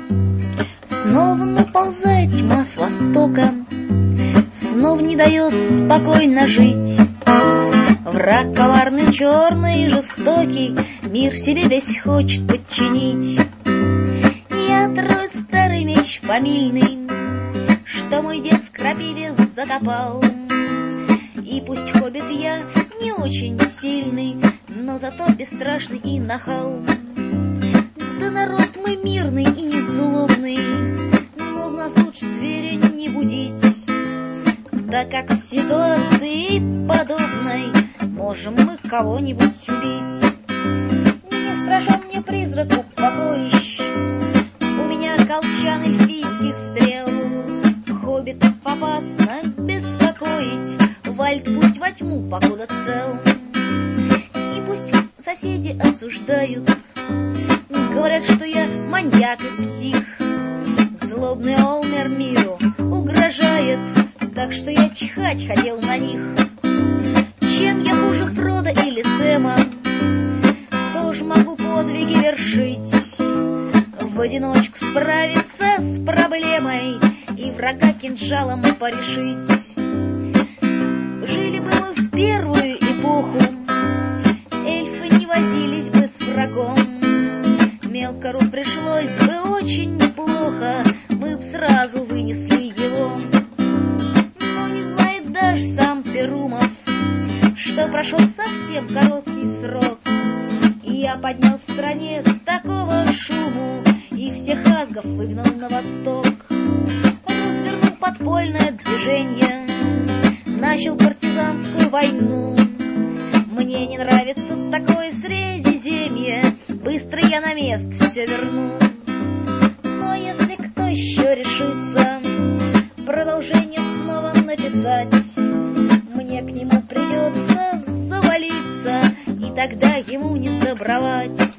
Снова наползает тьма с востока, снова не дает спокойно жить. Враг коварный, черный и жестокий мир себе весь хочет подчинить. Я трою старый меч фамильный, что мой дед в крапиве закопал. И пусть хоббит я не очень сильный, но зато бесстрашный и нахал. Да народ мы мирный и не злобный, но в нас лучше зверя не будить, так как в ситуации подобной можем мы кого-нибудь убить. Не страшен мне призрак упокоищ, у меня колчан эльфийских стрел. Хоббитов опасно беспокоить, Вальд пусть во тьму, покуда цел. И пусть соседи осуждают, говорят, что я маньяк и псих. Злобный Олмер миру угрожает, так что я чихать хотел на них. Чем я хуже Фрода или Сэма, тоже могу подвиги вершить, в одиночку справиться с проблемой и врага кинжалом порешить. Жили бы мы в первую эпоху, эльфы не возились бы с врагом. Мелкору пришлось бы очень неплохо, мы б сразу вынесли его. Но не знает даже сам Перумов, что прошел совсем короткий срок, и я поднял в стране такого шуму и всех азгов выгнал на восток. Развернул подпольное движение, начал партизанскую войну. Мне не нравится такое Средиземье, быстро я на место все верну. Но если кто еще решится продолжение снова написать, мне к нему придется завалиться, и тогда ему не сдобровать.